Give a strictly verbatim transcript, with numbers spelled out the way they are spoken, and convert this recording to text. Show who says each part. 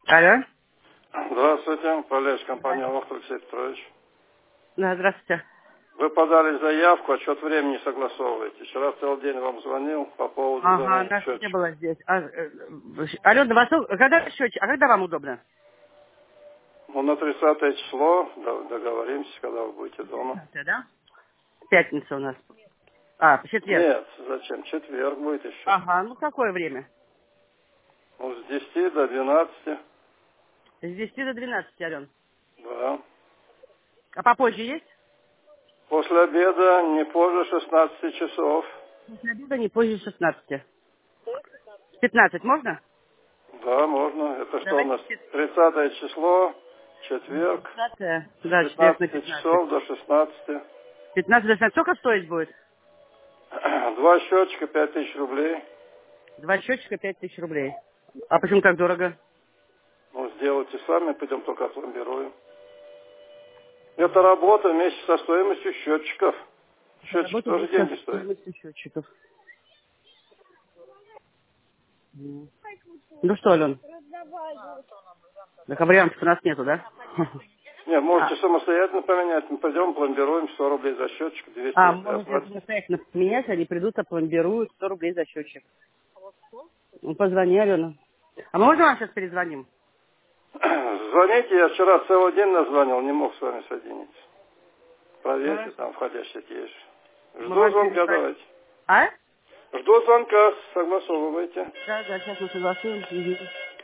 Speaker 1: Алло.
Speaker 2: Здравствуйте, Полеж, компания Охт Алексей Петрович.
Speaker 1: Да, здравствуйте.
Speaker 2: Вы подали заявку, а что-то времени не согласовываете. Вчера целый день вам звонил по поводу
Speaker 1: Ага,
Speaker 2: замены
Speaker 1: нас не
Speaker 2: счетчика.
Speaker 1: было здесь. А, э, э, алло, до вас, когда счетчик? А когда вам удобно?
Speaker 2: Ну, на тридцатое число д- договоримся, когда вы будете дома.
Speaker 1: тридцатое, да? Пятница у нас. А, четверг.
Speaker 2: Нет, зачем? Четверг будет еще.
Speaker 1: Ага, ну какое время?
Speaker 2: Ну, с десяти до двенадцати.
Speaker 1: С десяти до двенадцати, Ален.
Speaker 2: Да.
Speaker 1: А попозже есть?
Speaker 2: После обеда не позже шестнадцати часов.
Speaker 1: После обеда не позже шестнадцати. Пятнадцать можно?
Speaker 2: Да, можно. Это что у
Speaker 1: Давайте
Speaker 2: нас?
Speaker 1: в пят-
Speaker 2: Тридцатое число, четверг,
Speaker 1: пятнадцатое.
Speaker 2: с
Speaker 1: Да, четверг на
Speaker 2: пятнадцати
Speaker 1: пятнадцать.
Speaker 2: часов до шестнадцати.
Speaker 1: Пятнадцать до шестнадцати. Сколько стоить будет?
Speaker 2: Два счетчика, пять тысяч рублей.
Speaker 1: Два счетчика, пять тысяч рублей. А почему так дорого?
Speaker 2: Ну, сделайте сами, пойдем только опломбируем. Это работа вместе со стоимостью счетчиков. Счетчики
Speaker 1: Работа
Speaker 2: тоже
Speaker 1: вместе со
Speaker 2: деньги стоят.
Speaker 1: стоимостью счетчиков. М. Ну что, Ален? Так, а вариантов у нас нету, да?
Speaker 2: Нет, можете
Speaker 1: А,
Speaker 2: самостоятельно поменять. Мы пойдем пломбируем сто рублей за счетчик, двести
Speaker 1: а,
Speaker 2: рублей
Speaker 1: можете
Speaker 2: оплатить.
Speaker 1: самостоятельно поменять, они придут, опломбируют сто рублей за счетчик. Ну, позвони, Алена. А мы можем вам сейчас перезвоним?
Speaker 2: Звоните, я вчера целый день назвонил, не мог с вами соединиться. Проверьте,
Speaker 1: Хорошо.
Speaker 2: там входящий есть.
Speaker 1: Мы
Speaker 2: Жду
Speaker 1: вам
Speaker 2: звонка,
Speaker 1: перезвоним.
Speaker 2: давайте.
Speaker 1: А?
Speaker 2: Жду звонка, согласовывайте.
Speaker 1: Да, да, сейчас мы согласуем. Мгм.